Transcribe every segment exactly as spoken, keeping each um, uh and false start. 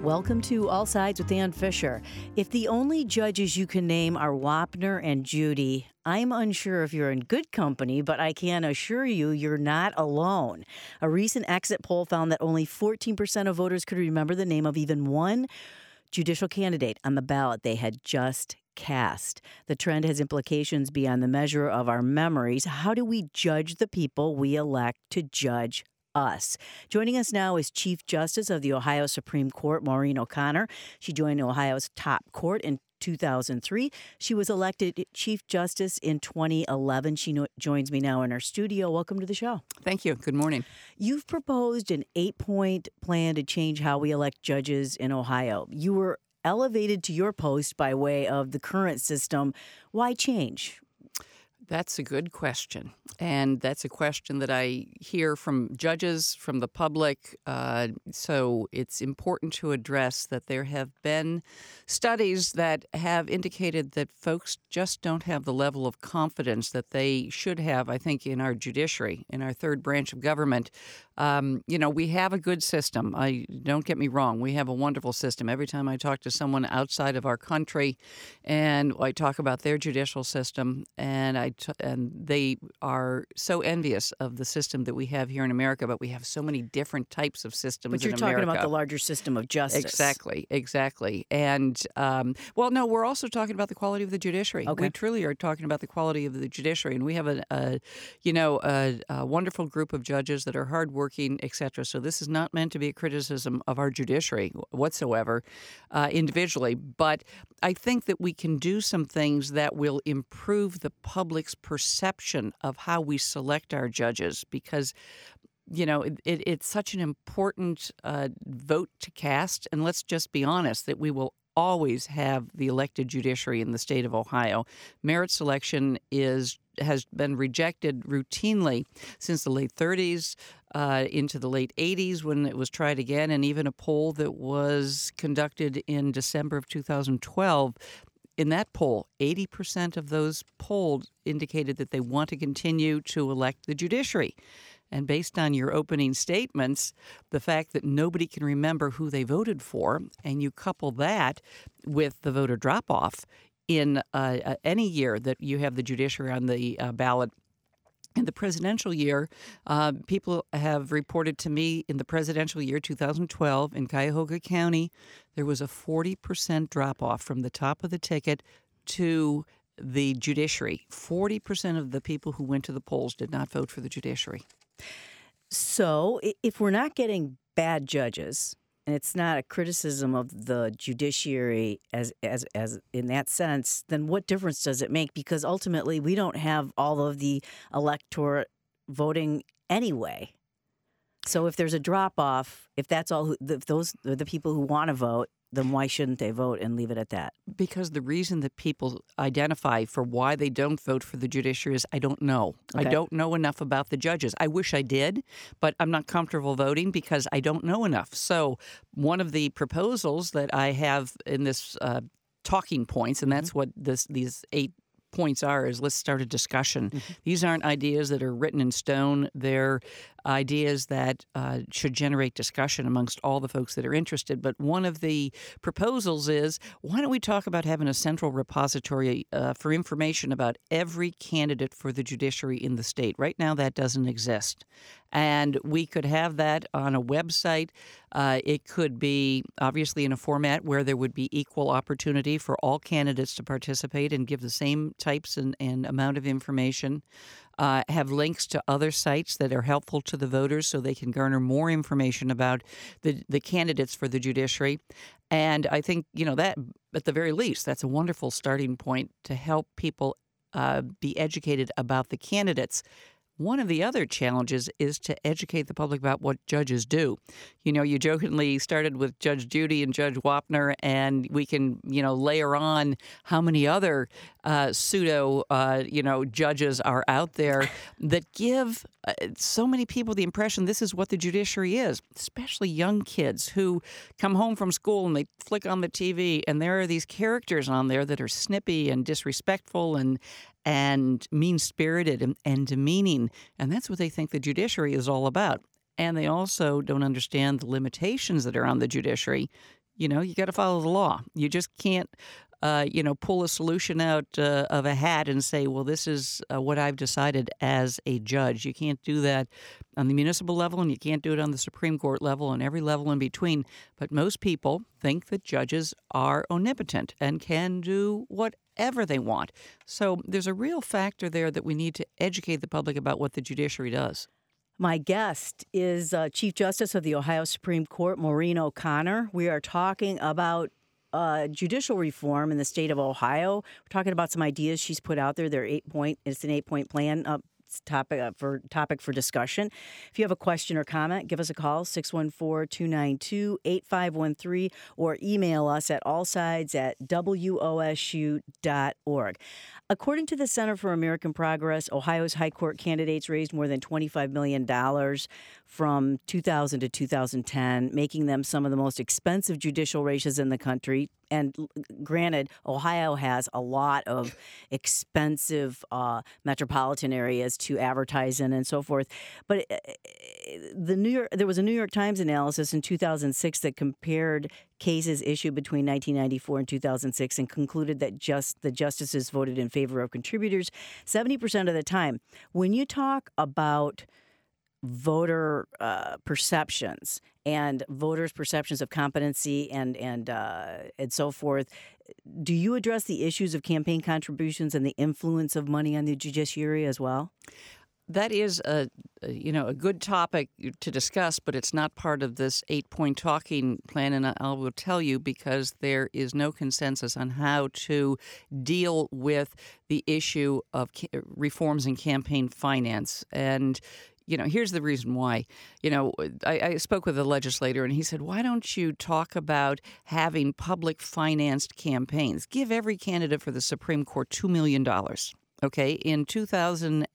Welcome to All Sides with Dan Fisher. If the only judges you can name are Wapner and Judy, I'm unsure if you're in good company, but I can assure you you're not alone. A recent exit poll found that only fourteen percent of voters could remember the name of even one judicial candidate on the ballot they had just cast. The trend has implications beyond the measure of our memories. How do we judge the people we elect to judge us? Joining us now is Chief Justice of the Ohio Supreme Court, Maureen O'Connor. She joined Ohio's top court in two thousand three. She was elected Chief Justice in twenty eleven. She no- joins me now in our studio. Welcome to the show. Thank you. Good morning. You've proposed an eight-point plan to change how we elect judges in Ohio. You were elevated to your post by way of the current system. Why change? That's a good question. And that's a question that I hear from judges, from the public. Uh, so it's important to address that there have been studies that have indicated that folks just don't have the level of confidence that they should have, I think, in our judiciary, in our third branch of government. Um, you know, we have a good system. I don't get me wrong. We have a wonderful system. Every time I talk to someone outside of our country and I talk about their judicial system, and I t- and they are so envious of the system that we have here in America, but we have so many different types of systems in America. But you're talking about the larger system of justice. Exactly, exactly. And, um, well, no, we're also talking about the quality of the judiciary. Okay. We truly are talking about the quality of the judiciary. And we have, a, a you know, a, a wonderful group of judges that are hardworking, et cetera. So this is not meant to be a criticism of our judiciary whatsoever, uh, individually. But I think that we can do some things that will improve the public's perception of how we select our judges, because you know, it, it, it's such an important uh, vote to cast. And let's just be honest that we will always have the elected judiciary in the state of Ohio. Merit selection is has been rejected routinely since the late thirties uh, into the late eighties when it was tried again. And even a poll that was conducted in December of two thousand twelve, in that poll, eighty percent of those polled indicated that they want to continue to elect the judiciary. And based on your opening statements, the fact that nobody can remember who they voted for, and you couple that with the voter drop-off in uh, any year that you have the judiciary on the uh, ballot. In the presidential year, uh, people have reported to me in the presidential year two thousand twelve in Cuyahoga County, there was a forty percent drop-off from the top of the ticket to the judiciary. forty percent of the people who went to the polls did not vote for the judiciary. So if we're not getting bad judges, and it's not a criticism of the judiciary as as as in that sense, then what difference does it make? Because ultimately, we don't have all of the electorate voting anyway. So if there's a drop off, if that's all, who, if those are the people who want to vote, then why shouldn't they vote and leave it at that? Because the reason that people identify for why they don't vote for the judiciary is I don't know. Okay. I don't know enough about the judges. I wish I did, but I'm not comfortable voting because I don't know enough. So one of the proposals that I have in this uh, talking points, and that's mm-hmm. what this these eight points are, is let's start a discussion. Mm-hmm. These aren't ideas that are written in stone. They're ideas that uh, should generate discussion amongst all the folks that are interested. But one of the proposals is, why don't we talk about having a central repository uh, for information about every candidate for the judiciary in the state? Right now, that doesn't exist. And we could have that on a website. Uh, it could be obviously in a format where there would be equal opportunity for all candidates to participate and give the same types and, and amount of information. Uh, have links to other sites that are helpful to the voters so they can garner more information about the, the candidates for the judiciary. And I think, you know, that at the very least, that's a wonderful starting point to help people uh, be educated about the candidates. One of the other challenges is to educate the public about what judges do. You know, you jokingly started with Judge Judy and Judge Wapner, and we can, you know, layer on how many other uh, pseudo, uh, you know, judges are out there that give uh, so many people the impression this is what the judiciary is, especially young kids who come home from school and they flick on the T V, and there are these characters on there that are snippy and disrespectful and and mean-spirited and, and demeaning. And that's what they think the judiciary is all about. And they also don't understand the limitations that are on the judiciary. You know, you got to follow the law. You just can't, uh, you know, pull a solution out uh, of a hat and say, well, this is uh, what I've decided as a judge. You can't do that on the municipal level, and you can't do it on the Supreme Court level and every level in between. But most people think that judges are omnipotent and can do whatever they want. So there's a real factor there that we need to educate the public about what the judiciary does. My guest is uh, Chief Justice of the Ohio Supreme Court, Maureen O'Connor. We are talking about uh, judicial reform in the state of Ohio. We're talking about some ideas she's put out there. They're eight point. It's an eight-point plan uh, topic uh, for topic for discussion. If you have a question or comment, give us a call, six one four, two nine two, eight five one three, or email us at allsides at w o s u dot org. According to the Center for American Progress, Ohio's high court candidates raised more than twenty-five million dollars from two thousand to two thousand ten, making them some of the most expensive judicial races in the country. And granted, Ohio has a lot of expensive uh, metropolitan areas to advertise in and so forth. But the New York, there was a New York Times analysis in two thousand six that compared cases issued between nineteen ninety-four and two thousand six and concluded that just the justices voted in favor of contributors seventy percent of the time. When you talk about voter uh, perceptions and voters' perceptions of competency and and uh, and so forth, do you address the issues of campaign contributions and the influence of money on the judiciary as well? That is a, you know, a good topic to discuss, but it's not part of this eight-point talking plan, and I will tell you because there is no consensus on how to deal with the issue of reforms in campaign finance. And you know, here's the reason why. You know, I, I spoke with a legislator, and he said, why don't you talk about having public-financed campaigns? Give every candidate for the Supreme Court two million dollars. Okay, in two thousand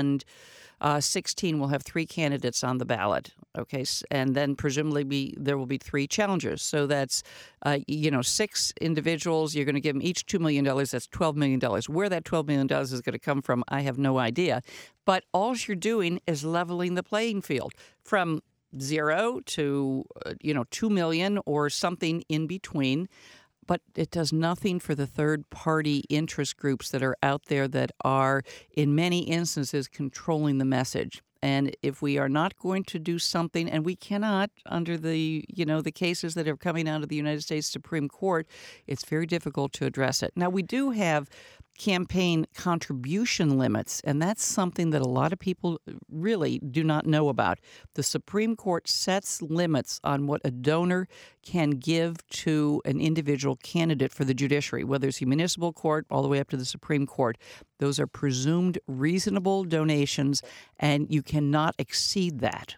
sixteen, we'll have three candidates on the ballot. Okay, and then presumably be, there will be three challengers. So that's, uh, you know, six individuals. You're going to give them each two million dollars. That's twelve million dollars. Where that twelve million dollars is going to come from, I have no idea. But all you're doing is leveling the playing field from zero to, uh, you know, two million or something in between. But it does nothing for the third-party interest groups that are out there that are, in many instances, controlling the message. And if we are not going to do something, and we cannot under the, you know, the cases that are coming out of the United States Supreme Court, it's very difficult to address it. Now, we do have campaign contribution limits, and that's something that a lot of people really do not know about. The Supreme Court sets limits on what a donor can give to an individual candidate for the judiciary, whether it's the municipal court all the way up to the Supreme Court. Those are presumed reasonable donations, and you cannot exceed that.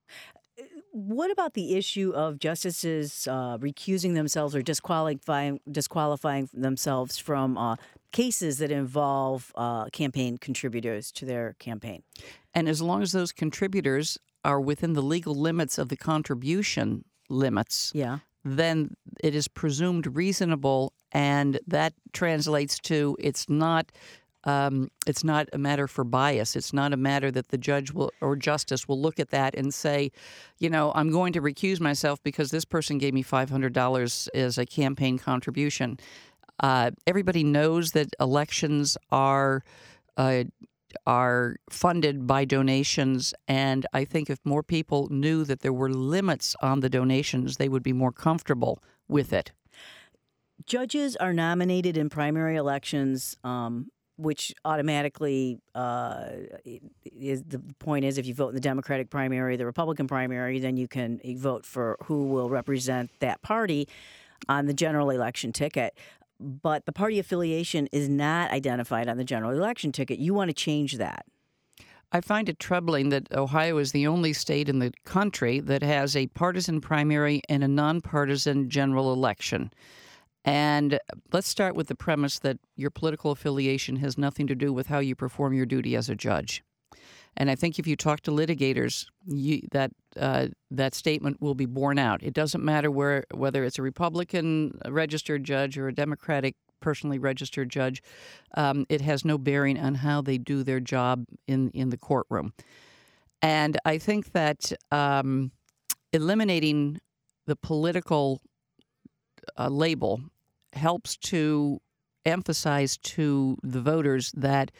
What about the issue of justices uh, recusing themselves or disqualifying disqualifying themselves from uh, cases that involve uh, campaign contributors to their campaign? And as long as those contributors are within the legal limits of the contribution limits, yeah. then it is presumed reasonable, and that translates to it's not Um, it's not a matter for bias. It's not a matter that the judge will or justice will look at that and say, you know, I'm going to recuse myself because this person gave me five hundred dollars as a campaign contribution. Uh, everybody knows that elections are uh, are funded by donations, and I think if more people knew that there were limits on the donations, they would be more comfortable with it. Judges are nominated in primary elections, um, which automatically uh, is the point is if you vote in the Democratic primary, the Republican primary, then you can vote for who will represent that party on the general election ticket. But the party affiliation is not identified on the general election ticket. You want to change that. I find it troubling that Ohio is the only state in the country that has a partisan primary and a nonpartisan general election. And let's start with the premise that your political affiliation has nothing to do with how you perform your duty as a judge. And I think if you talk to litigators, you, that uh, that statement will be borne out. It doesn't matter where whether it's a Republican registered judge or a Democratic personally registered judge. Um, it has no bearing on how they do their job in, in the courtroom. And I think that um, eliminating the political uh, label helps to emphasize to the voters that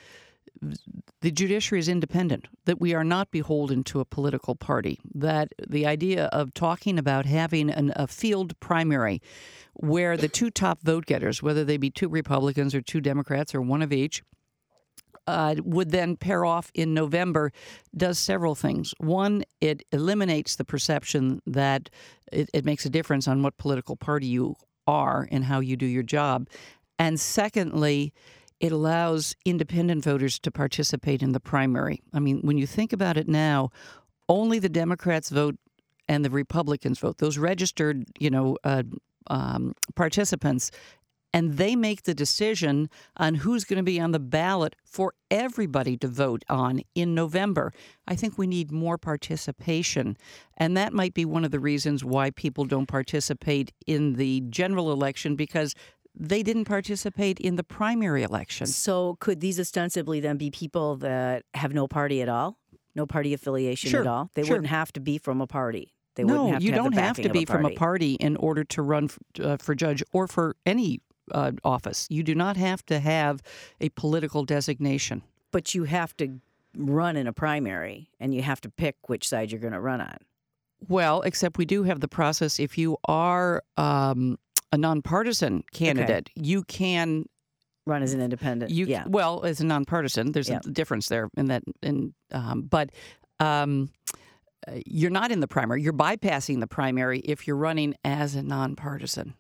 the judiciary is independent, that we are not beholden to a political party, that the idea of talking about having an, a field primary where the two top vote getters, whether they be two Republicans or two Democrats or one of each, uh, would then pair off in November, does several things. One, it eliminates the perception that it, it makes a difference on what political party you are and how you do your job. And secondly, it allows independent voters to participate in the primary. I mean, when you think about it now, only the Democrats vote and the Republicans vote, those registered, you know, uh, um, participants, and they make the decision on who's going to be on the ballot for everybody to vote on in November. I think we need more participation, and that might be one of the reasons why people don't participate in the general election, because they didn't participate in the primary election. So could these ostensibly then be people that have no party at all? No party affiliation sure, at all? They sure. wouldn't have to be from a party. They no, wouldn't have you to have don't the have to backing be of a from a party. party in order to run for, uh, for judge or for any uh, office. You do not have to have a political designation. But you have to run in a primary, and you have to pick which side you're going to run on. Well, except we do have the process. If you are um, a nonpartisan candidate, okay. you can run as an independent. You yeah. Well, as a nonpartisan, there's yeah. a difference there in that. In um, but um, you're not in the primary. You're bypassing the primary if you're running as a nonpartisan.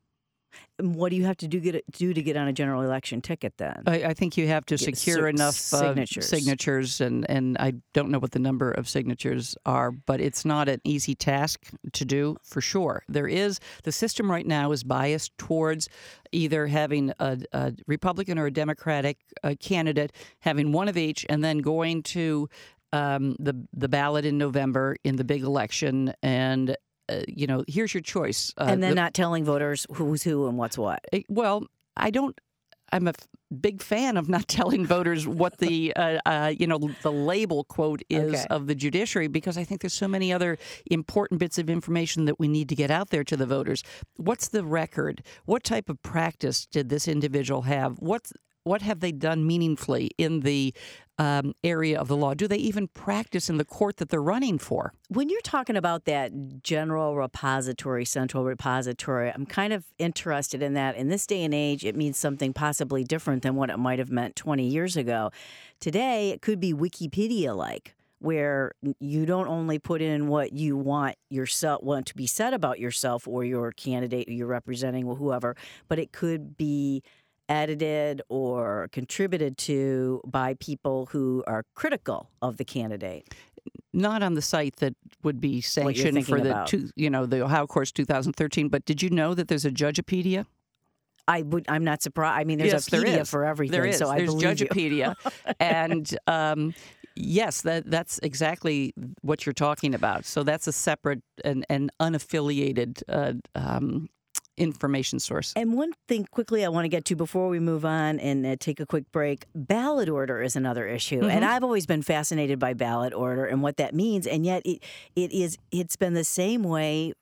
What do you have to do, get, do to get on a general election ticket then? I, I think you have to get secure enough signatures. Uh, signatures, and, and I don't know what the number of signatures are, but it's not an easy task to do for sure. There is, the system right now is biased towards either having a, a Republican or a Democratic uh, candidate, having one of each, and then going to um, the the ballot in November in the big election, and Uh, you know, here's your choice. Uh, and then the, not telling voters who's who and what's what. Well, I don't. I'm a f- big fan of not telling voters what the, uh, uh, you know, the label quote is okay. of the judiciary, because I think there's so many other important bits of information that we need to get out there to the voters. What's the record? What type of practice did this individual have? What's What have they done meaningfully in the um, area of the law? Do they even practice in the court that they're running for? When you're talking about that general repository, central repository, I'm kind of interested in that. In this day and age, it means something possibly different than what it might have meant twenty years ago. Today, it could be Wikipedia-like, where you don't only put in what you want yourself want to be said about yourself or your candidate you're representing or whoever, but it could be edited or contributed to by people who are critical of the candidate. Not on the site that would be sanctioned for the two, you know, the Ohio Courts two thousand thirteen. But did you know that there's a Judgepedia? I would. I'm not surprised. I mean, there's yes, a pedia there is. for everything. There is. So there's I believe Judgepedia, and um, yes, that that's exactly what you're talking about. So that's a separate and, and unaffiliated Uh, um, information source. And one thing quickly I want to get to before we move on and uh, take a quick break, ballot order is another issue. Mm-hmm. And I've always been fascinated by ballot order and what that means. And yet it it is it's been the same way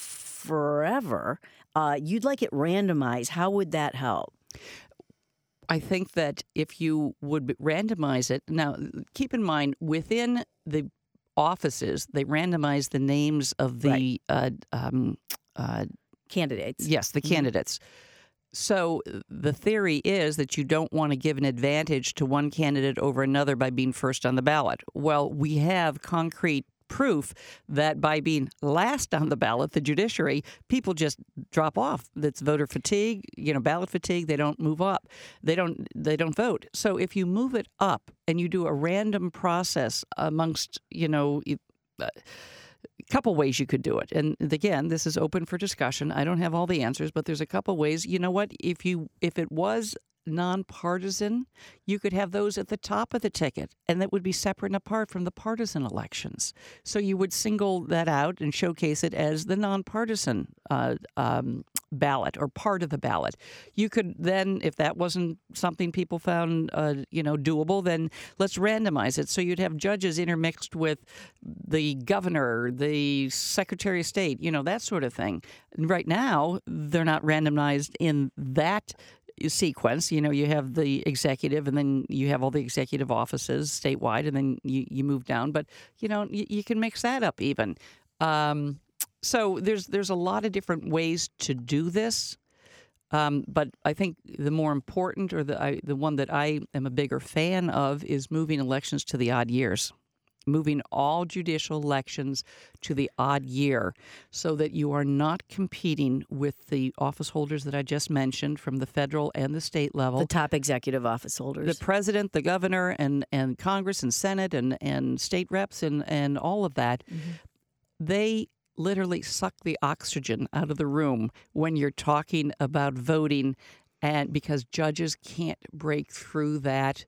forever. Uh, you'd like it randomized. How would that help? I think that if you would randomize it, now keep in mind within the offices, they randomize the names of the right. uh, um, uh, candidates. Yes, the candidates. Mm-hmm. So the theory is that you don't want to give an advantage to one candidate over another by being first on the ballot. Well, we have concrete proof that by being last on the ballot, the judiciary, people just drop off. That's voter fatigue, you know, ballot fatigue. They don't move up. They don't. They don't vote. So if you move it up and you do a random process amongst, you know. Uh, couple ways you could do it. And again, this is open for discussion. I don't have all the answers, but there's a couple ways. You know what? If you if it was nonpartisan, you could have those at the top of the ticket, and that would be separate and apart from the partisan elections. So you would single that out and showcase it as the nonpartisan uh, um, ballot or part of the ballot. You could then, if that wasn't something people found, uh, you know, doable, then let's randomize it. So you'd have judges intermixed with the governor, the secretary of state, you know, that sort of thing. And right now, they're not randomized in that sequence. You know, you have the executive, and then you have all the executive offices statewide, and then you, you move down. But, you know, you, you can mix that up even. Um, so there's there's a lot of different ways to do this. Um, but I think the more important, or the I, the one that I am a bigger fan of, is moving elections to the odd years. Moving all judicial elections to the odd year so that you are not competing with the office holders that I just mentioned from the federal and the state level. The top executive office holders. The president, the governor, and, and Congress and Senate and, and state reps and, and all of that. Mm-hmm. They literally suck the oxygen out of the room when you're talking about voting, and because judges can't break through that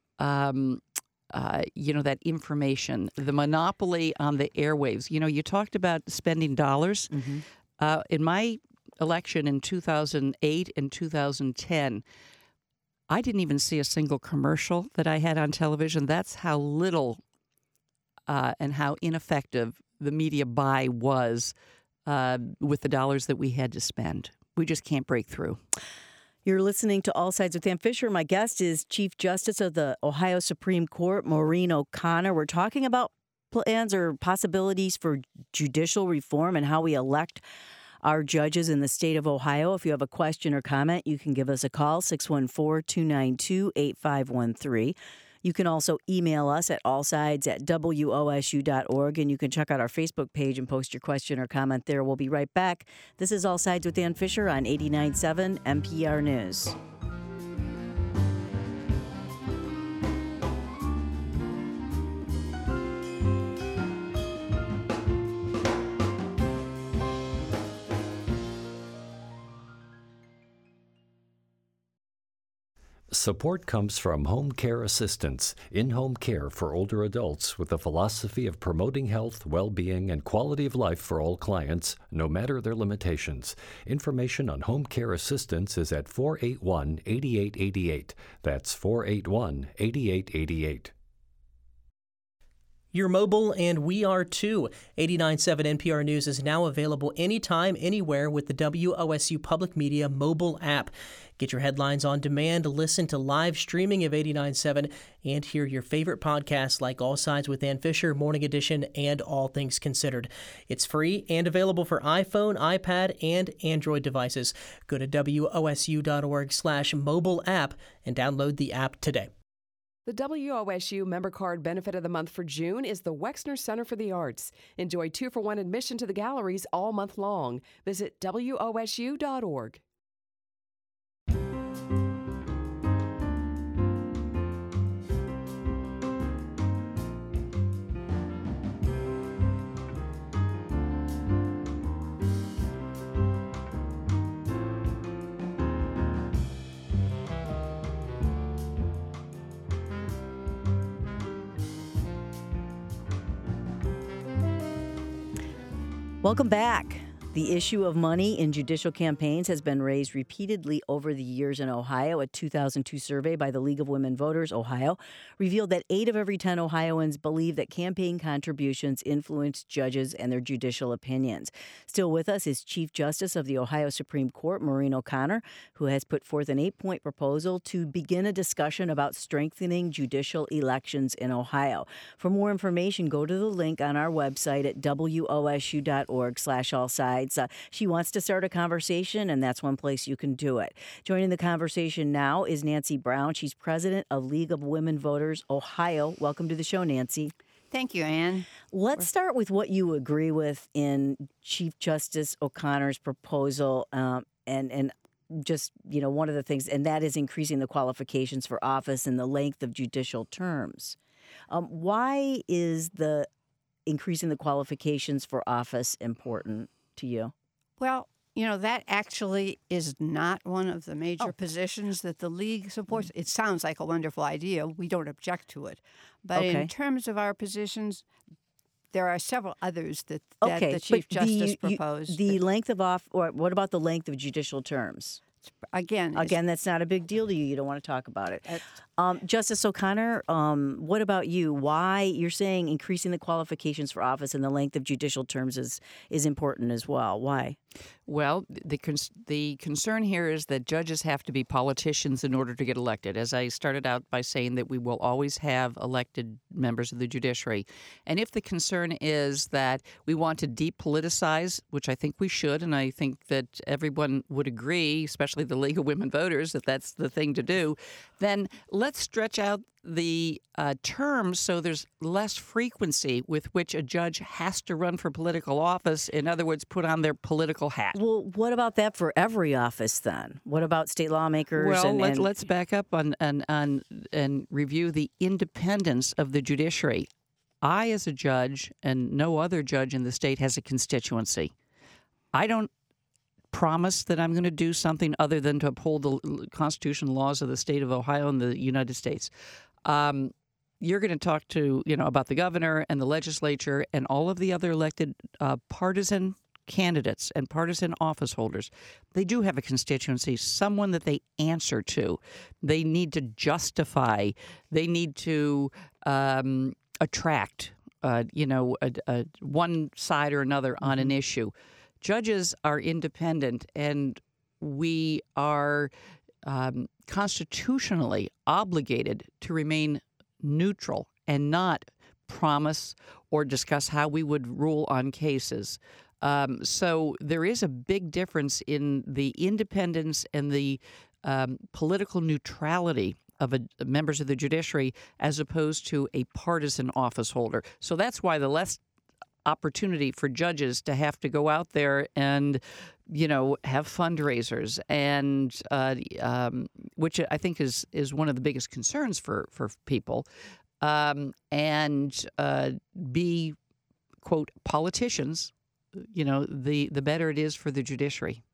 um Uh, you know, that information, the monopoly on the airwaves. You know, you talked about spending dollars. Mm-hmm. Uh, in my election in two thousand eight and two thousand ten, I didn't even see a single commercial that I had on television. That's how little uh, and how ineffective the media buy was uh, with the dollars that we had to spend. We just can't break through. You're listening to All Sides with Ann Fisher. My guest is Chief Justice of the Ohio Supreme Court, Maureen O'Connor. We're talking about plans or possibilities for judicial reform and how we elect our judges in the state of Ohio. If you have a question or comment, you can give us a call, six one four, two nine two, eight five one three. You can also email us at allsides at W O S U dot org, and you can check out our Facebook page and post your question or comment there. We'll be right back. This is All Sides with Ann Fisher on eighty-nine point seven N P R News. Support comes from Home Care Assistance, in-home care for older adults with a philosophy of promoting health, well-being, and quality of life for all clients, no matter their limitations. Information on Home Care Assistance is at four eight one, eight eight eight eight. That's four eight one, eight eight eight eight. You're mobile, and we are too. eighty-nine point seven N P R News is now available anytime, anywhere with the W O S U Public Media mobile app. Get your headlines on demand, listen to live streaming of eighty-nine point seven, and hear your favorite podcasts like All Sides with Ann Fisher, Morning Edition, and All Things Considered. It's free and available for iPhone, iPad, and Android devices. Go to W O S U dot org slash mobile app and download the app today. The W O S U member card benefit of the month for June is the Wexner Center for the Arts. Enjoy two-for-one admission to the galleries all month long. Visit W O S U dot org. Welcome back. The issue of money in judicial campaigns has been raised repeatedly over the years in Ohio. A two thousand two survey by the League of Women Voters, Ohio, revealed that eight of every ten Ohioans believe that campaign contributions influence judges and their judicial opinions. Still with us is Chief Justice of the Ohio Supreme Court, Maureen O'Connor, who has put forth an eight-point proposal to begin a discussion about strengthening judicial elections in Ohio. For more information, go to the link on our website at W O S U dot org slash all sides. Uh, she wants to start a conversation, and that's one place you can do it. Joining the conversation now is Nancy Brown. She's president of League of Women Voters, Ohio. Welcome to the show, Nancy. Thank you, Ann. Let's start with what you agree with in Chief Justice O'Connor's proposal, um, and and just, you know, one of the things, and that is increasing the qualifications for office and the length of judicial terms. Um, why is the increasing the qualifications for office important to you? Well, you know, that actually is not one of the major Oh. positions that the League supports. It sounds like a wonderful idea. We don't object to it. But Okay. in terms of our positions, there are several others that, that Okay, the Chief but the- Justice you- proposed. the that- length of off, or what about the length of judicial terms? again, it's- Again, that's not a big deal to you. You don't want to talk about it. That's- Um, Justice O'Connor, um, what about you? Why you're saying increasing the qualifications for office and the length of judicial terms is is important as well? Why? Well, the cons- the concern here is that judges have to be politicians in order to get elected. As I started out by saying that we will always have elected members of the judiciary. And if the concern is that we want to depoliticize, which I think we should, and I think that everyone would agree, especially the League of Women Voters, that that's the thing to do, then let's stretch out the uh, terms so there's less frequency with which a judge has to run for political office. In other words, put on their political hat. Well, what about that for every office then? What about state lawmakers? Well, and, let, and- let's back up on, on, on and review the independence of the judiciary. I, as a judge, and no other judge in the state has a constituency. I don't promise that I'm going to do something other than to uphold the constitutional laws of the state of Ohio and the United States. Um, you're going to talk to, you know, about the governor and the legislature and all of the other elected uh, partisan candidates and partisan office holders. They do have a constituency, someone that they answer to. They need to justify. They need to um, attract, uh, you know, a, a one side or another on an issue. Judges are independent, and we are um, constitutionally obligated to remain neutral and not promise or discuss how we would rule on cases. Um, so there is a big difference in the independence and the um, political neutrality of a, members of the judiciary as opposed to a partisan office holder. So that's why the less opportunity for judges to have to go out there and, you know, have fundraisers, and uh, um, which I think is is one of the biggest concerns for for people, um, and uh, be, quote, politicians. You know, the the better it is for the judiciary.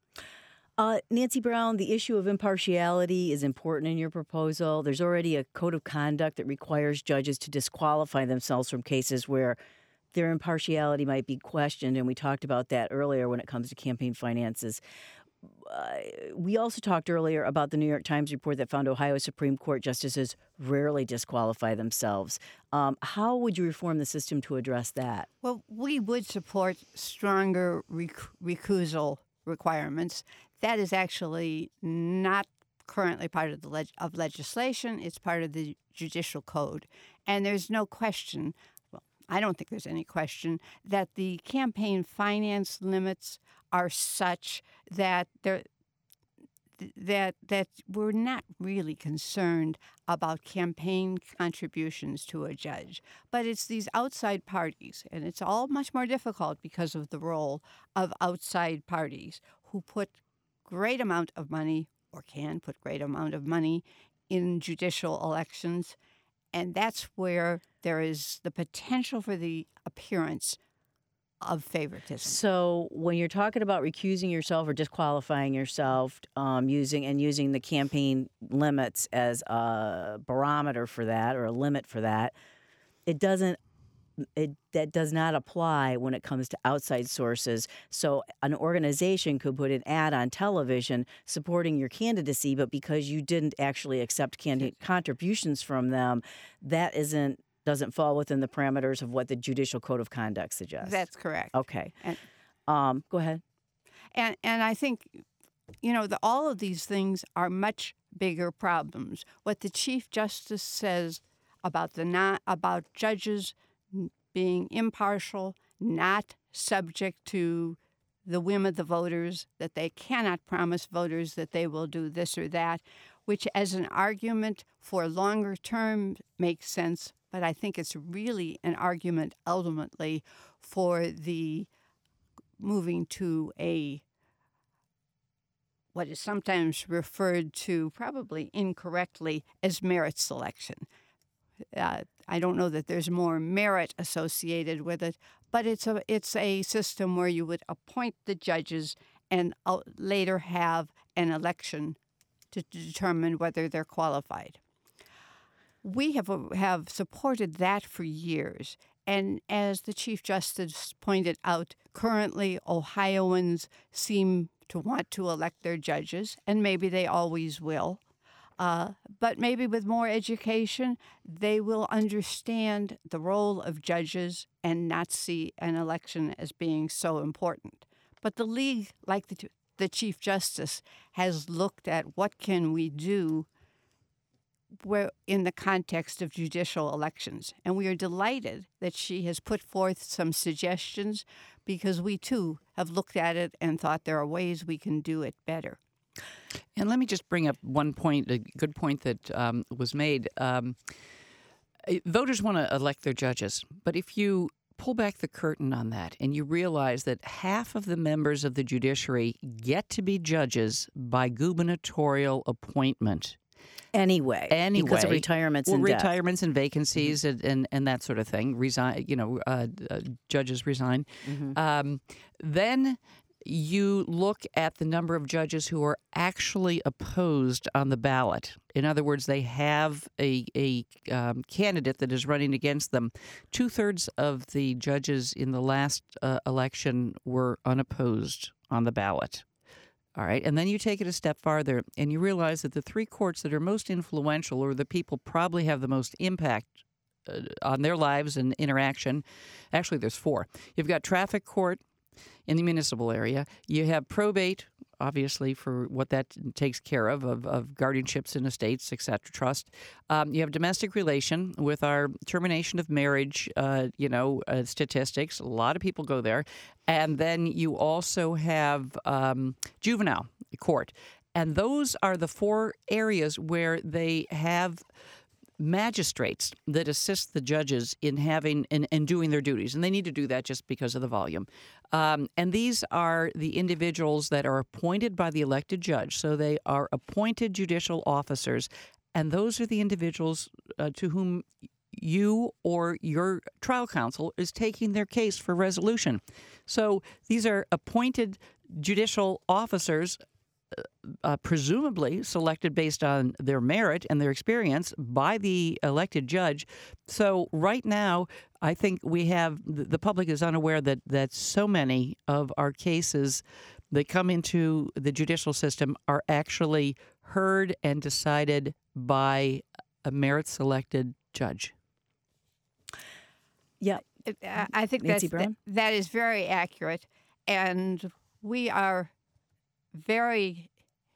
Uh, Nancy Brown, the issue of impartiality is important in your proposal. There's already a code of conduct that requires judges to disqualify themselves from cases where their impartiality might be questioned, and we talked about that earlier when it comes to campaign finances. Uh, we also talked earlier about the New York Times report that found Ohio Supreme Court justices rarely disqualify themselves. Um, how would you reform the system to address that? Well, we would support stronger rec- recusal requirements. That is actually not currently part of the leg- of legislation. It's part of the judicial code, and there's no question. I don't think there's any question that the campaign finance limits are such that they're, that that we're not really concerned about campaign contributions to a judge. But it's these outside parties, and it's all much more difficult because of the role of outside parties who put great amount of money, or can put great amount of money, in judicial elections. And that's where there is the potential for the appearance of favoritism. So when you're talking about recusing yourself or disqualifying yourself, um, using and using the campaign limits as a barometer for that or a limit for that, it doesn't. It that does not apply when it comes to outside sources. So an organization could put an ad on television supporting your candidacy, but because you didn't actually accept candidate contributions from them, that isn't doesn't fall within the parameters of what the Judicial Code of Conduct suggests. That's correct. Okay. And, Um, go ahead. and and I think, you know, the, all of these things are much bigger problems. What the Chief Justice says about the not about judges being impartial, not subject to the whim of the voters, that they cannot promise voters that they will do this or that, which as an argument for longer term makes sense, but I think it's really an argument ultimately for the moving to a what is sometimes referred to, probably incorrectly, as merit selection. Uh, I don't know that there's more merit associated with it, but it's a it's a system where you would appoint the judges and uh, later have an election to determine whether they're qualified. we have have supported that for years. And as the Chief Justice pointed out, currently Ohioans seem to want to elect their judges, and maybe they always will. Uh, but maybe with more education, they will understand the role of judges and not see an election as being so important. But the league, like the, the Chief Justice, has looked at what can we do where, in the context of judicial elections. And we are delighted that she has put forth some suggestions because we, too, have looked at it and thought there are ways we can do it better. And let me just bring up one point, a good point that um, was made. Um, voters want to elect their judges, but if you pull back the curtain on that and you realize that half of the members of the judiciary get to be judges by gubernatorial appointment. Anyway, anyway, because of retirements well, and death. retirements and vacancies mm-hmm. and, and, and that sort of thing. Resign, you know, uh, uh, judges resign. Mm-hmm. Um, then you look at the number of judges who are actually opposed on the ballot. In other words, they have a, a um, candidate that is running against them. Two-thirds of the judges in the last uh, election were unopposed on the ballot. All right, and then you take it a step farther, and you realize that the three courts that are most influential, or the people probably have the most impact uh, on their lives and interaction, actually there's four. You've got traffic court in the municipal area. You have probate, obviously, for what that takes care of, of, of guardianships and estates, et cetera, trust. Um, you have domestic relation with our termination of marriage, uh, you know, uh, statistics. A lot of people go there. And then you also have um, juvenile court. And those are the four areas where they have magistrates that assist the judges in having and, and doing their duties, and they need to do that just because of the volume. Um, and these are the individuals that are appointed by the elected judge, so they are appointed judicial officers, and those are the individuals uh, to whom you or your trial counsel is taking their case for resolution. So these are appointed judicial officers, Uh, presumably selected based on their merit and their experience by the elected judge. So right now, I think we have the public is unaware that that so many of our cases that come into the judicial system are actually heard and decided by a merit-selected judge. Yeah, I think Nancy that's, Brown? that, that is very accurate, and we are very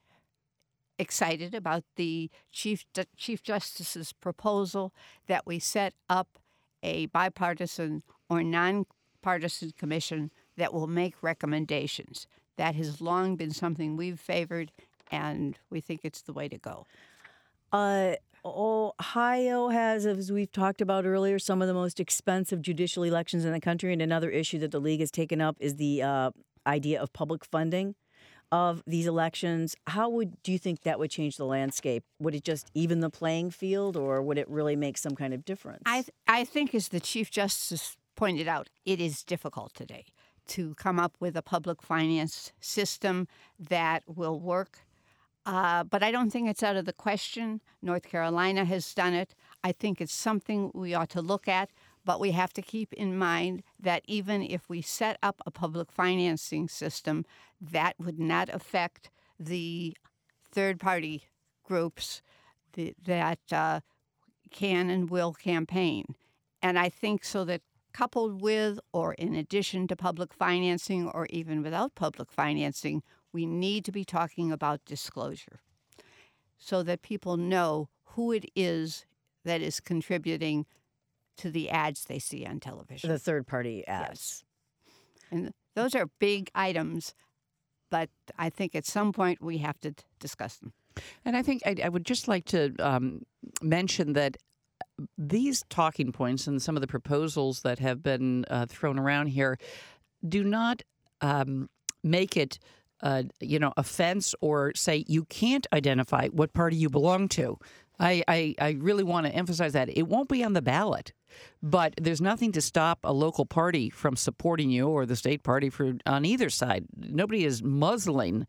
excited about the Chief Chief Justice's proposal that we set up a bipartisan or nonpartisan commission that will make recommendations. That has long been something we've favored, and we think it's the way to go. Uh, Ohio has, as we've talked about earlier, some of the most expensive judicial elections in the country, and another issue that the league has taken up is the uh, idea of public funding of these elections. How would do you think that would change the landscape? Would it just even the playing field, or would it really make some kind of difference? I th- I think, as the Chief Justice pointed out, it is difficult today to come up with a public finance system that will work. Uh, but I don't think it's out of the question. North Carolina has done it. I think it's something we ought to look at. But we have to keep in mind that even if we set up a public financing system, that would not affect the third-party groups the, that uh, can and will campaign. And I think so that coupled with or in addition to public financing or even without public financing, we need to be talking about disclosure so that people know who it is that is contributing to the ads they see on television. The third-party ads. Yes. And those are big items, but I think at some point we have to t- discuss them. And I think I, I would just like to um, mention that these talking points and some of the proposals that have been uh, thrown around here do not um, make it Uh, you know, offense or say you can't identify what party you belong to. I, I, I really want to emphasize that. It won't be on the ballot, but there's nothing to stop a local party from supporting you or the state party for on either side. Nobody is muzzling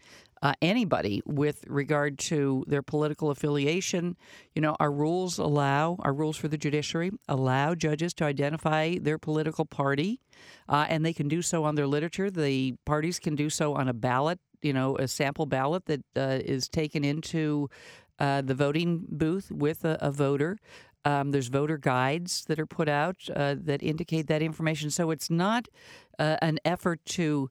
uh, anybody with regard to their political affiliation. You know, our rules allow, our rules for the judiciary allow judges to identify their political party, uh, and they can do so on their literature. The parties can do so on a ballot, you know, a sample ballot that uh, is taken into uh, the voting booth with a, a voter. Um, there's voter guides that are put out uh, that indicate that information. So it's not uh, an effort to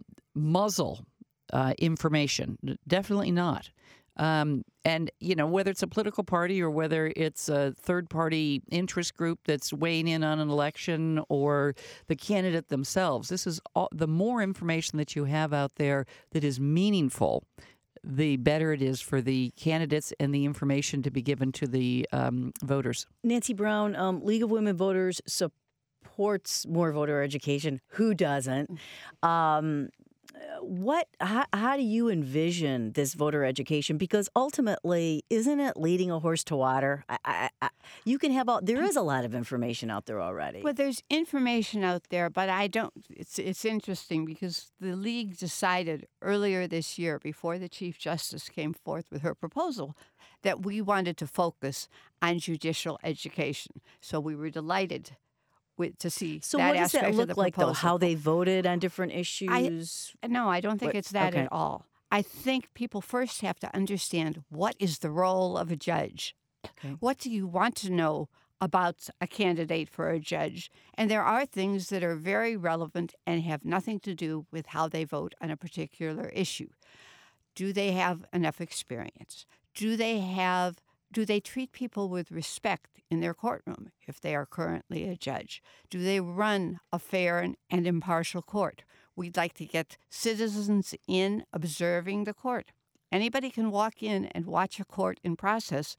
muzzle uh, information. Definitely not. Um, and, you know, whether it's a political party or whether it's a third-party interest group that's weighing in on an election or the candidate themselves, this is all, the more information that you have out there that is meaningful, the better it is for the candidates and the information to be given to the um, voters. Nancy Brown, um, League of Women Voters supports more voter education. Who doesn't? Um, what? How, how do you envision this voter education? Because ultimately, isn't it leading a horse to water? I, I, I, you can have all. There is a lot of information out there already. Well, there's information out there, but I don't. It's it's interesting because the league decided earlier this year, before the Chief Justice came forth with her proposal, that we wanted to focus on judicial education. So we were delighted with, to see so that what does aspect that of look the like, though? proposal. How they voted on different issues? I, no, I don't think What- it's that okay. at all. I think people first have to understand what is the role of a judge. Okay. What do you want to know about a candidate for a judge? And there are things that are very relevant and have nothing to do with how they vote on a particular issue. Do they have enough experience? Do they have do they treat people with respect in their courtroom if they are currently a judge? Do they run a fair and, and impartial court? We'd like to get citizens in observing the court. Anybody can walk in and watch a court in process,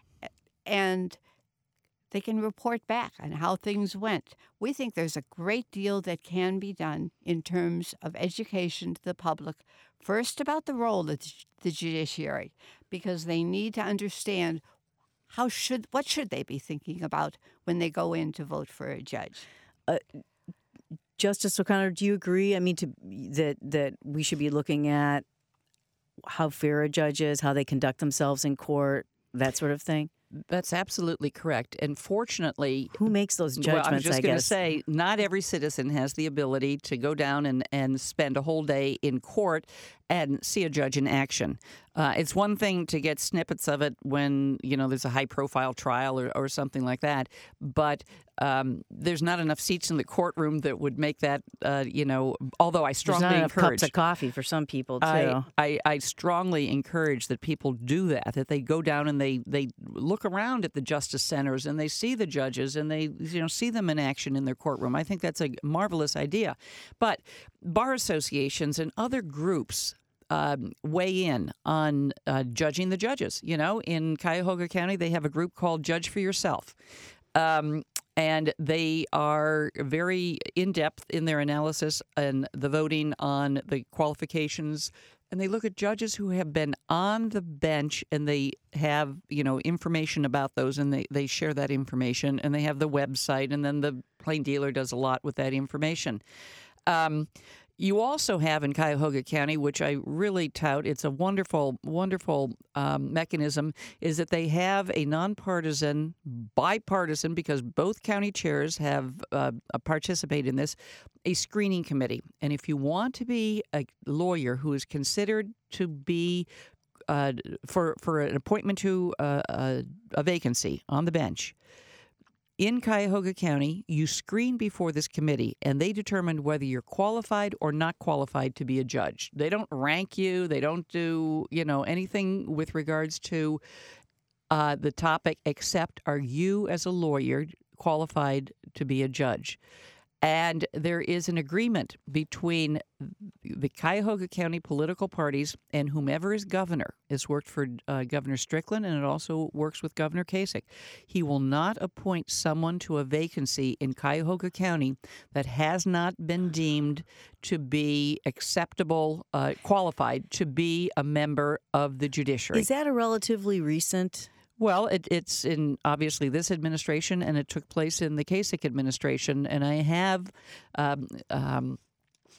and they can report back on how things went. We think there's a great deal that can be done in terms of education to the public, first about the role of the judiciary, because they need to understand how should what should they be thinking about when they go in to vote for a judge. Uh, Justice O'Connor, do you agree? I mean, to, that that we should be looking at how fair a judge is, how they conduct themselves in court, that sort of thing? That's absolutely correct. And fortunately, Who makes those judgments, well, I was just I going to guess? say, not every citizen has the ability to go down and, and spend a whole day in court and see a judge in action. Uh, it's one thing to get snippets of it when, you know, there's a high-profile trial or, or something like that, but um, there's not enough seats in the courtroom that would make that, uh, you know, although I There's strongly not enough encourage... cups of coffee for some people, too. I, I, I strongly encourage that people do that, that they go down and they, they look around at the justice centers and they see the judges and they, you know, see them in action in their courtroom. I think that's a marvelous idea. But bar associations and other groups Um, weigh in on uh, judging the judges. You know, in Cuyahoga County, they have a group called Judge for Yourself. Um, and they are very in-depth in their analysis and the voting on the qualifications. And they look at judges who have been on the bench and they have, you know, information about those and they, they share that information and they have the website and then the Plain Dealer does a lot with that information. Um, You also have in Cuyahoga County, which I really tout, it's a wonderful, wonderful um, mechanism, is that they have a nonpartisan, bipartisan, because both county chairs have uh, participated in this, a screening committee. And if you want to be a lawyer who is considered to be uh, for for an appointment to uh, a, a vacancy on the bench, in Cuyahoga County, you screen before this committee, and they determine whether you're qualified or not qualified to be a judge. They don't rank you. They don't do, you know, anything with regards to uh, the topic except are you, as a lawyer, qualified to be a judge. And there is an agreement between the Cuyahoga County political parties and whomever is governor. It's worked for uh, Governor Strickland, and it also works with Governor Kasich. He will not appoint someone to a vacancy in Cuyahoga County that has not been deemed to be acceptable, uh, qualified to be a member of the judiciary. Is that a relatively recent? Well, it, it's in obviously this administration, and it took place in the Kasich administration. And I have um, um,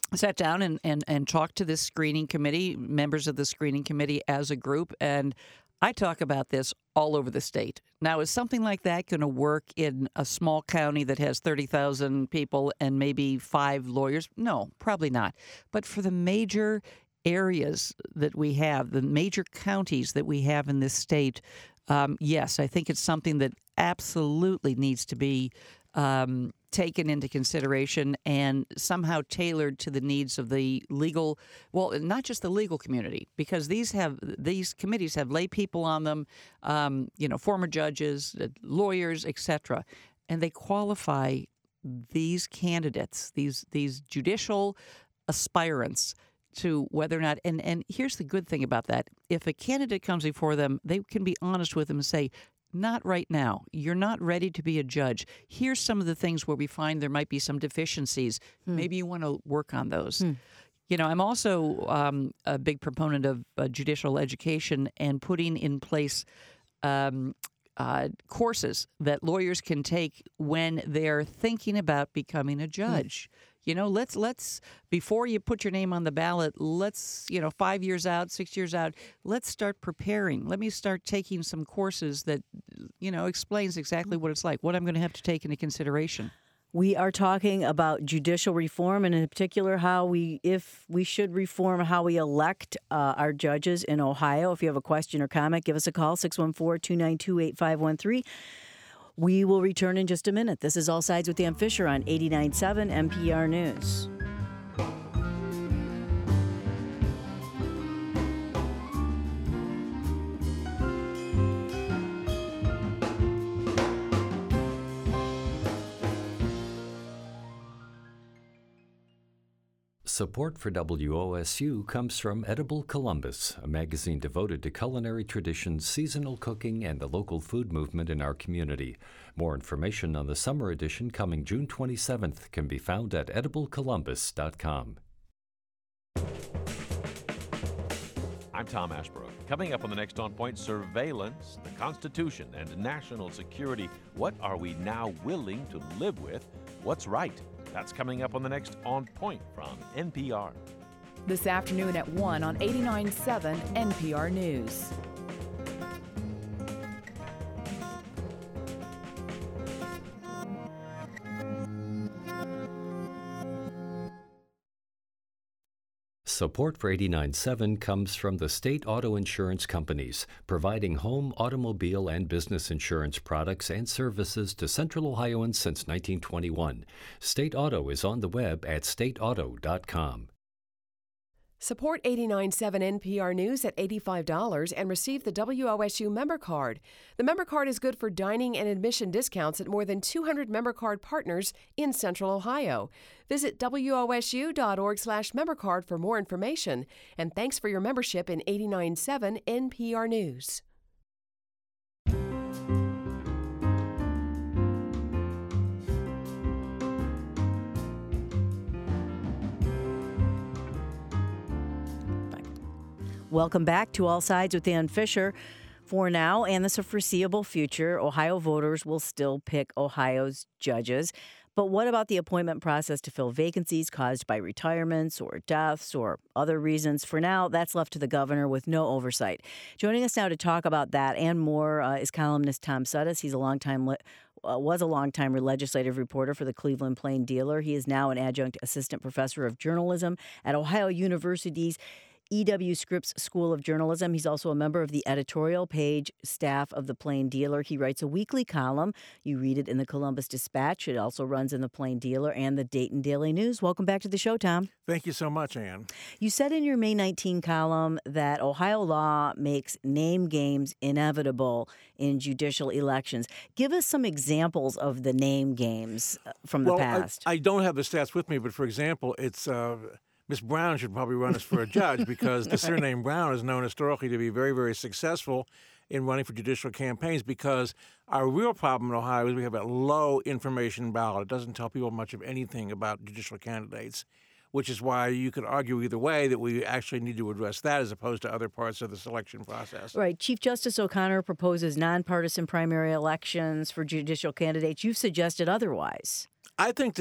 sat down and, and, and talked to this screening committee, members of the screening committee as a group, and I talk about this all over the state. Now, is something like that going to work in a small county that has thirty thousand people and maybe five lawyers? No, probably not. But for the major areas that we have, the major counties that we have in this state, um, yes, I think it's something that absolutely needs to be um, taken into consideration and somehow tailored to the needs of the legal, well, not just the legal community, because these have these committees have lay people on them, um, you know, former judges, lawyers, et cetera, and they qualify these candidates, these these judicial aspirants, to whether or not, and, and here's the good thing about that. If a candidate comes before them, they can be honest with them and say, not right now. You're not ready to be a judge. Here's some of the things where we find there might be some deficiencies. Hmm. Maybe you want to work on those. Hmm. You know, I'm also um, a big proponent of uh, judicial education and putting in place um, uh, courses that lawyers can take when they're thinking about becoming a judge. Hmm. You know, let's let's before you put your name on the ballot, let's, you know, five years out, six years out, let's start preparing. Let me start taking some courses that, you know, explains exactly what it's like, what I'm going to have to take into consideration. We are talking about judicial reform, and in particular, how we, if we should reform how we elect uh, our judges in Ohio. If you have a question or comment, give us a call, six one four, two nine two, eight five one three. We will return in just a minute. This is All Sides with Dan Fisher on eighty-nine point seven N P R News. Support for W O S U comes from Edible Columbus, a magazine devoted to culinary traditions, seasonal cooking, and the local food movement in our community. More information on the summer edition coming June twenty-seventh can be found at edible columbus dot com. I'm Tom Ashbrook. Coming up on the next On Point, surveillance, the Constitution, and national security. What are we now willing to live with? What's right? That's coming up on the next On Point from N P R. This afternoon at one on eighty-nine point seven N P R News. Support for eighty-nine point seven comes from the state auto insurance companies, providing home, automobile, and business insurance products and services to Central Ohioans since nineteen twenty-one. State Auto is on the web at state auto dot com. Support eighty-nine point seven N P R News at eighty-five dollars and receive the W O S U member card. The member card is good for dining and admission discounts at more than two hundred member card partners in Central Ohio. Visit W O S U dot org slash member card for more information. And thanks for your membership in eighty-nine point seven N P R News. Welcome back to All Sides with Dan Fisher. For now and the foreseeable future, Ohio voters will still pick Ohio's judges. But what about the appointment process to fill vacancies caused by retirements or deaths or other reasons? For now, that's left to the governor with no oversight. Joining us now to talk about that and more uh, is columnist Tom Suddes. He's a longtime le- uh, was a longtime legislative reporter for the Cleveland Plain Dealer. He is now an adjunct assistant professor of journalism at Ohio University's E W Scripps School of Journalism. He's also a member of the editorial page staff of the Plain Dealer. He writes a weekly column. You read it in the Columbus Dispatch. It also runs in the Plain Dealer and the Dayton Daily News. Welcome back to the show, Tom. Thank you so much, Ann. You said in your May nineteenth column that Ohio law makes name games inevitable in judicial elections. Give us some examples of the name games from the well, past. I, I don't have the stats with me, but for example, it's... Uh, Miss Brown should probably run us for a judge because the surname Brown is known historically to be very, very successful in running for judicial campaigns because our real problem in Ohio is we have a low information ballot. It doesn't tell people much of anything about judicial candidates, which is why you could argue either way that we actually need to address that as opposed to other parts of the selection process. Right. Chief Justice O'Connor proposes nonpartisan primary elections for judicial candidates. You've suggested otherwise. I think that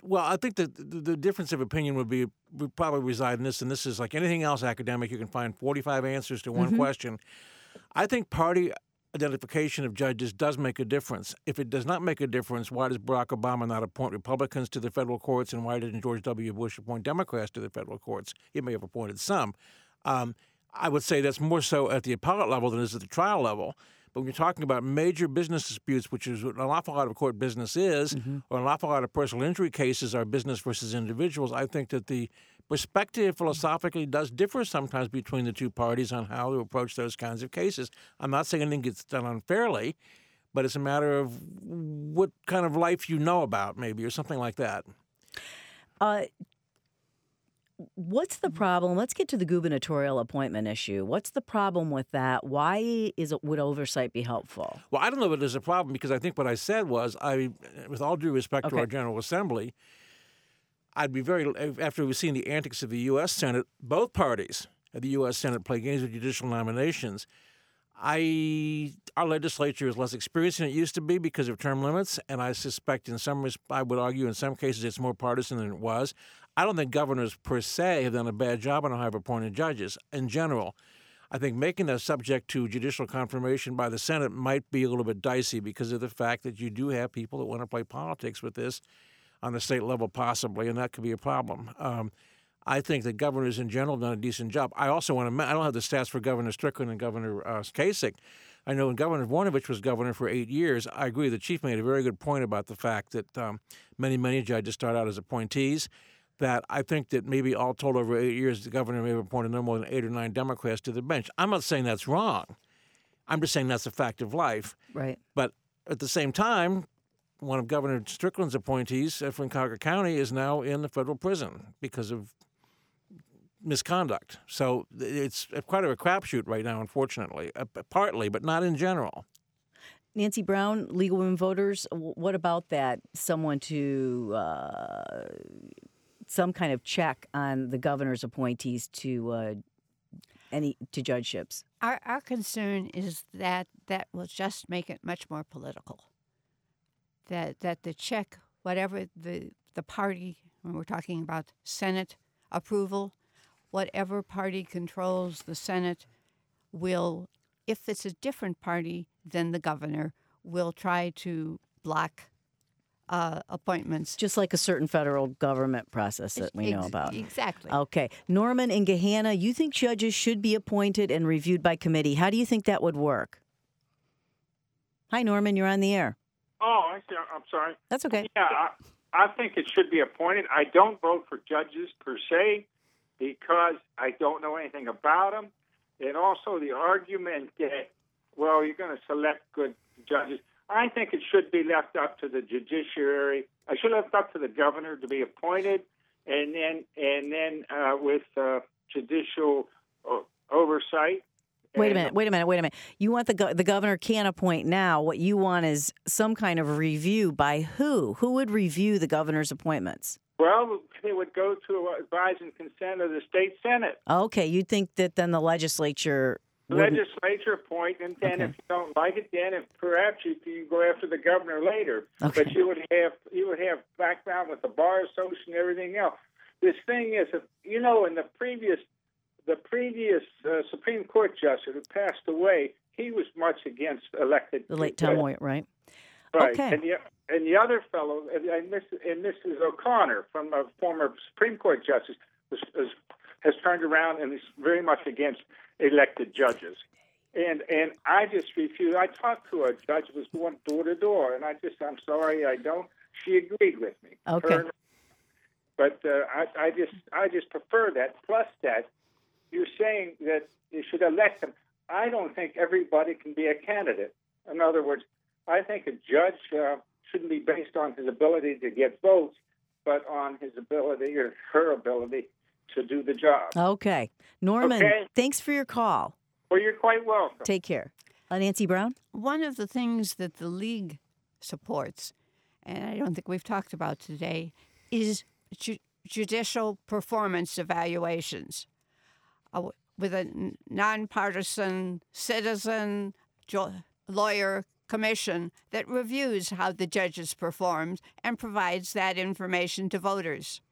Well, I think that the, the difference of opinion would be would probably reside in this, and this is like anything else academic. You can find forty-five answers to one Mm-hmm. question. I think party identification of judges does make a difference. If it does not make a difference, why does Barack Obama not appoint Republicans to the federal courts, and why didn't George W. Bush appoint Democrats to the federal courts? He may have appointed some. Um, I would say that's more so at the appellate level than it is at the trial level. But when you're talking about major business disputes, which is what an awful lot of court business is, Mm-hmm. or an awful lot of personal injury cases are business versus individuals, I think that the perspective philosophically does differ sometimes between the two parties on how to approach those kinds of cases. I'm not saying anything gets done unfairly, but it's a matter of what kind of life you know about, maybe, or something like that. Uh, what's the problem? Let's get to the gubernatorial appointment issue. What's the problem with that? Why is it, would oversight be helpful? Well, I don't know if there's a problem because I think what I said was, I, with all due respect Okay. to our General Assembly, I'd be very, after we've seen the antics of the U S Senate, both parties of the U S Senate play games with judicial nominations. I, our legislature is less experienced than it used to be because of term limits, and I suspect in some, res- I would argue in some cases it's more partisan than it was. I don't think governors per se have done a bad job on how have appointed judges in general. I think making that subject to judicial confirmation by the Senate might be a little bit dicey because of the fact that you do have people that want to play politics with this on the state level possibly, and that could be a problem. Um, I think that governors in general have done a decent job. I also want to – I don't have the stats for Governor Strickland and Governor uh, Kasich. I know when Governor Voinovich was governor for eight years, I agree the chief made a very good point about the fact that um, many, many judges start out as appointees, that I think that maybe all told over eight years the governor may have appointed no more than eight or nine Democrats to the bench. I'm not saying that's wrong. I'm just saying that's a fact of life. Right. But at the same time, one of Governor Strickland's appointees uh, from Concord County is now in the federal prison because of misconduct. So it's quite a crapshoot right now, unfortunately, uh, partly, but not in general. Nancy Brown, League of Women Voters, w- what about that? Someone to uh, some kind of check on the governor's appointees to uh, any to judgeships. Our, our concern is that that will just make it much more political. That that the check, whatever the the party, when we're talking about Senate approval, whatever party controls the Senate will, if it's a different party than the governor, will try to block uh, appointments. Just like a certain federal government process that we know Ex- about. Exactly. Okay. Norman in Gahanna, you think judges should be appointed and reviewed by committee. How do you think that would work? Hi, Norman. You're on the air. Oh, I see. I'm sorry. That's okay. Yeah, I, I think it should be appointed. I don't vote for judges per se because I don't know anything about them. And also the argument that, well, you're going to select good judges. I think it should be left up to the judiciary. I should have left up to the governor to be appointed, and then and then uh, with uh, judicial uh, oversight. Wait a And- minute, wait a minute, wait a minute. You want the go- the governor can't appoint now. What you want is some kind of review by who? Who would review the governor's appointments? Well, they would go to advise and consent of the state senate. Okay, you think that then the legislature The wouldn't- legislature appoint, and then Okay. if you don't like it, then if perhaps you can go after the governor later. Okay. But you would have you would have background with the bar association and everything else. This thing is, if, you know, in the previous the previous uh, Supreme Court justice who passed away, he was much against elected. the late Tom Hoyt, right? Right. Okay. And the and the other fellow, and Missus and Missus O'Connor, from a former Supreme Court justice, was, was, has turned around and is very much against elected judges. And and I just refuse. I talked to a judge who was going door to door, and I just, I'm sorry, I don't. She agreed with me. Okay. Her- but uh, I, I just I just prefer that. Plus that, you're saying that you should elect them. I don't think everybody can be a candidate. In other words, I think a judge uh, shouldn't be based on his ability to get votes, but on his ability or her ability to do the job. Okay. Norman, Okay. thanks for your call. Well, you're quite welcome. Take care. Uh, Nancy Brown? One of the things that the League supports, and I don't think we've talked about today, is ju- judicial performance evaluations. Uh, with a n- nonpartisan citizen, jo- lawyer commission that reviews how the judges performed and provides that information to voters.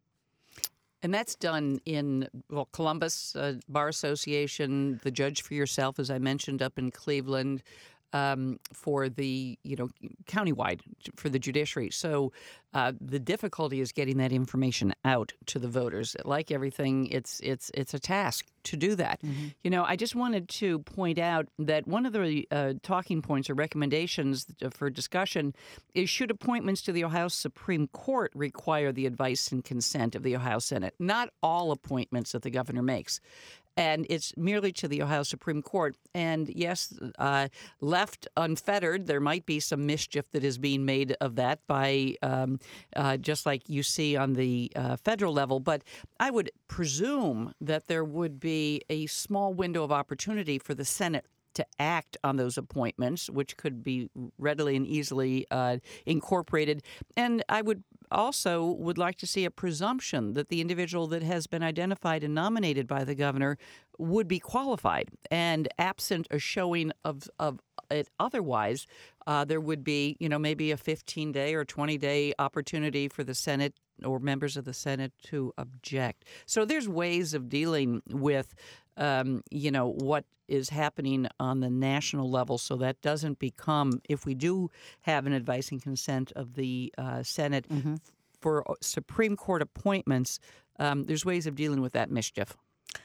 And that's done in, well, Columbus uh, Bar Association, the Judge for Yourself, as I mentioned, up in Cleveland, um, for the, you know, countywide for the judiciary. So uh, the difficulty is getting that information out to the voters. Like everything, it's it's it's a task to do that. Mm-hmm. You know, I just wanted to point out that one of the uh, talking points or recommendations for discussion is, should appointments to the Ohio Supreme Court require the advice and consent of the Ohio Senate? Not all appointments that the governor makes. And it's merely to the Ohio Supreme Court. And yes, uh, left unfettered, there might be some mischief that is being made of that by, um, uh, just like you see on the uh, federal level. But I would presume that there would be a small window of opportunity for the Senate to act on those appointments, which could be readily and easily uh, incorporated. And I would also would like to see a presumption that the individual that has been identified and nominated by the governor would be qualified. And absent a showing of, of it otherwise, uh, there would be, you know, maybe a fifteen-day or twenty-day opportunity for the Senate or members of the Senate to object. So there's ways of dealing with, um, you know, what is happening on the national level, so that doesn't become, if we do have an advice and consent of the uh, Senate mm-hmm. for Supreme Court appointments, um, there's ways of dealing with that mischief.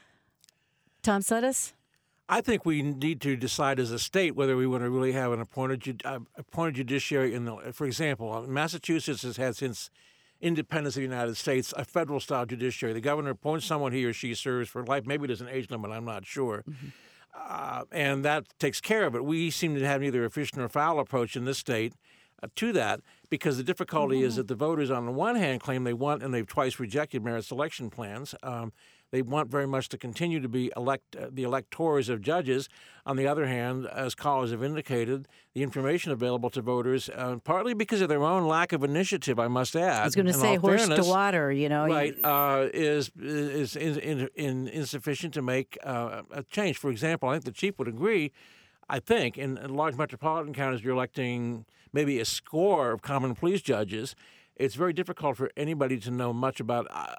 Tom Suddes? I think we need to decide as a state whether we want to really have an appointed, uh, appointed judiciary. In the, for example, Massachusetts has had since independence of the United States a federal-style judiciary. The governor appoints someone he or she serves for life. Maybe there's an age limit, I'm not sure. Mm-hmm. Uh, and that takes care of it. We seem to have neither a fish nor fowl approach in this state uh, to that, because the difficulty mm-hmm. is that the voters on the one hand claim they want, and they've twice rejected merit selection plans, um, they want very much to continue to be elect uh, the electors of judges. On the other hand, as callers have indicated, the information available to voters, uh, partly because of their own lack of initiative, I must add. I was going to say horse fairness, to water, you know. Right, uh, is is in, in, in insufficient to make uh, a change. For example, I think the chief would agree, I think, in, in large metropolitan counties, you're electing maybe a score of common pleas judges. It's very difficult for anybody to know much about uh,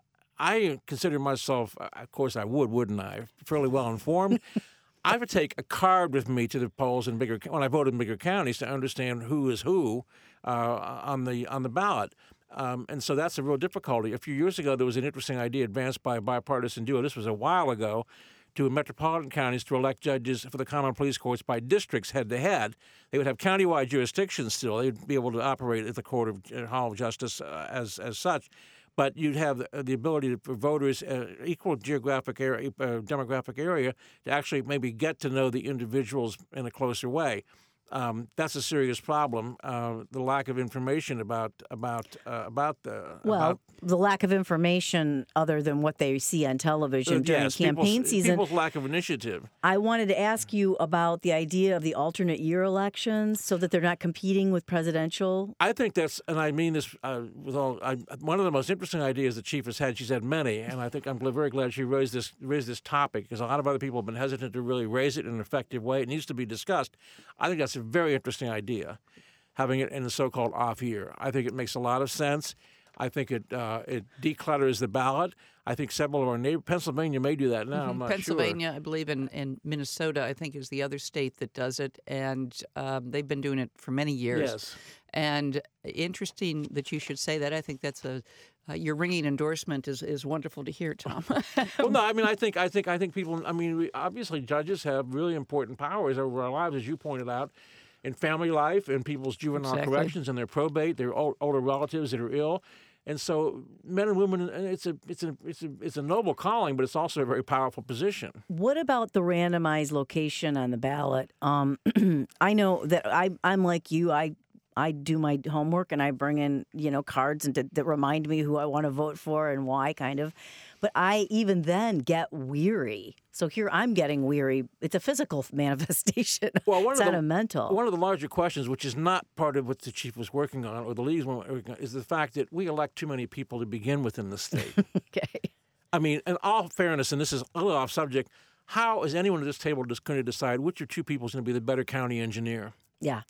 I consider myself, of course I would, wouldn't I, fairly well informed. I would take a card with me to the polls in bigger when I voted in bigger counties to understand who is who uh, on the on the ballot. Um, and so that's a real difficulty. A few years ago, there was an interesting idea advanced by a bipartisan duo. This was a while ago, to metropolitan counties to elect judges for the common pleas courts by districts head-to-head. They would have countywide jurisdiction still. They'd be able to operate at the Court of uh, Hall of Justice uh, as as such. But you'd have the, the ability for voters, uh, equal geographic area, uh, demographic area, to actually maybe get to know the individuals in a closer way. Um, that's a serious problem. Uh, the lack of information about about uh, about the well, about, the lack of information other than what they see on television uh, during yes, campaign people's, season. People's lack of initiative. I wanted to ask you about the idea of the alternate year elections, so that they're not competing with presidential. I think that's, and I mean this uh, with all. I, one of the most interesting ideas the chief has had. She's had many, and I think I'm very glad she raised this raised this topic, because a lot of other people have been hesitant to really raise it in an effective way. It needs to be discussed. I think that's a very interesting idea, having it in the so-called off year. I think it makes a lot of sense. I think it uh, it declutters the ballot. I think several of our neighbors, Pennsylvania may do that now. Mm-hmm. I'm not Pennsylvania, sure. I believe, in, in Minnesota, I think, is the other state that does it, and um, they've been doing it for many years. Yes. And interesting that you should say that. I think that's a uh, your ringing endorsement is, is wonderful to hear, Tom. Well, no, I mean, I think, I think, I think people. I mean, we, obviously, judges have really important powers over our lives, as you pointed out, in family life, in people's juvenile Exactly. corrections, and their probate, their old, older relatives that are ill. And so, men and women, and it's a, it's a, it's a, it's a noble calling, but it's also a very powerful position. What about the randomized location on the ballot? Um, I know that I, I'm like you. I, I do my homework and I bring in, you know, cards and to, that remind me who I want to vote for and why, kind of. But I even then get weary. So here I'm getting weary. It's a physical manifestation. Well, one it's of not the, a mental. One of the larger questions, which is not part of what the chief was working on, or the leads were working on, is the fact that we elect too many people to begin with in the state. Okay. I mean, in all fairness, and this is a little off subject, how is anyone at this table just going to decide which of two people is going to be the better county engineer? Yeah.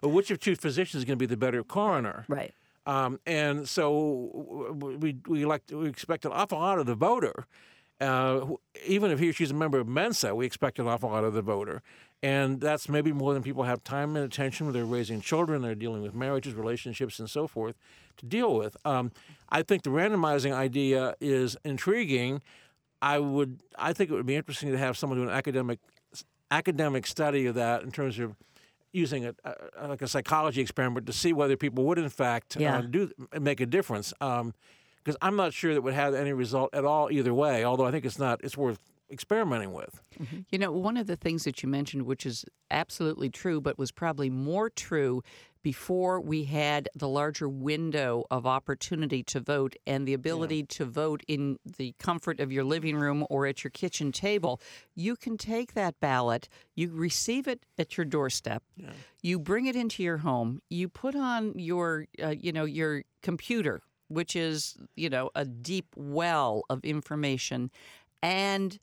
but which of two physicians is going to be the better coroner? Right. Um, and so we we like we expect an awful lot of the voter. Uh, even if he or she's a member of Mensa, we expect an awful lot of the voter. And that's maybe more than people have time and attention when they're raising children, they're dealing with marriages, relationships, and so forth to deal with. Um, I think the randomizing idea is intriguing. I would, I think it would be interesting to have someone do an academic academic study of that in terms of using a, a like a psychology experiment to see whether people would in fact yeah. uh, do make a difference. Um, Because I'm not sure that would have any result at all either way, although I think it's not it's worth experimenting with. Mm-hmm. You know, one of the things that you mentioned, which is absolutely true, but was probably more true before we had the larger window of opportunity to vote and the ability yeah. to vote in the comfort of your living room or at your kitchen table. You can take that ballot, you receive it at your doorstep, yeah. you bring it into your home, you put on your, uh, you know, your computer, which is, you know, a deep well of information, and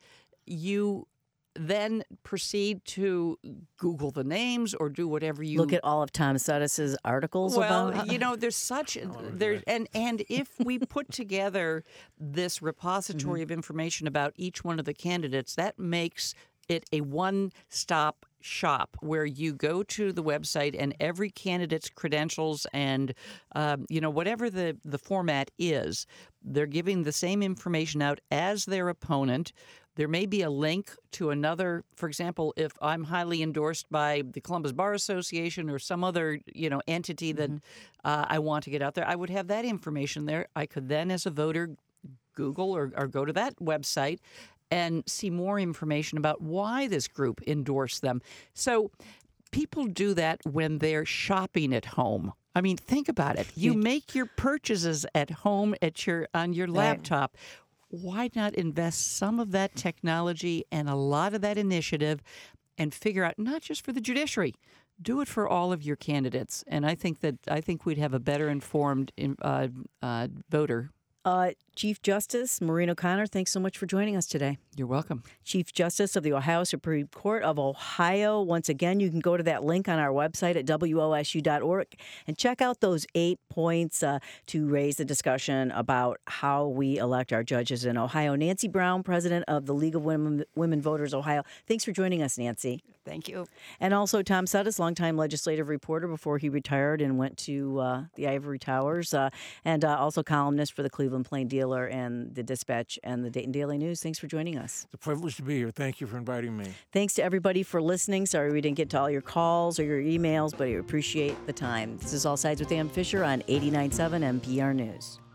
you then proceed to Google the names or do whatever you look at all of Tom Sudis's articles well, about. you know, there's such there, and and if we put together this repository mm-hmm. of information about each one of the candidates, that makes it a one-stop shop where you go to the website and every candidate's credentials and, um, you know, whatever the, the format is, they're giving the same information out as their opponent. There may be a link to another, for example, if I'm highly endorsed by the Columbus Bar Association or some other, you know, entity that mm-hmm. uh, I want to get out there, I would have that information there. I could then, as a voter, Google or, or go to that website and see more information about why this group endorsed them. So people do that when they're shopping at home. I mean, think about it. You make your purchases at home at your on your laptop. Why not invest some of that technology and a lot of that initiative and figure out, not just for the judiciary, do it for all of your candidates. And I think that I think we'd have a better informed uh, uh, voter. Uh, Chief Justice Maureen O'Connor, thanks so much for joining us today. You're welcome. Chief Justice of the Ohio Supreme Court of Ohio. Once again, you can go to that link on our website at W O S U dot org and check out those eight points uh, to raise the discussion about how we elect our judges in Ohio. Nancy Brown, president of the League of Women, Women Voters Ohio. Thanks for joining us, Nancy. Thank you. And also Tom Sudis, longtime legislative reporter before he retired and went to uh, the Ivory Towers, uh, and uh, also columnist for the Cleveland Plain Dealer and the Dispatch and the Dayton Daily News. Thanks for joining us. It's a privilege to be here. Thank you for inviting me. Thanks to everybody for listening. Sorry we didn't get to all your calls or your emails, but I appreciate the time. This is All Sides with Ann Fisher on eighty-nine point seven N P R News.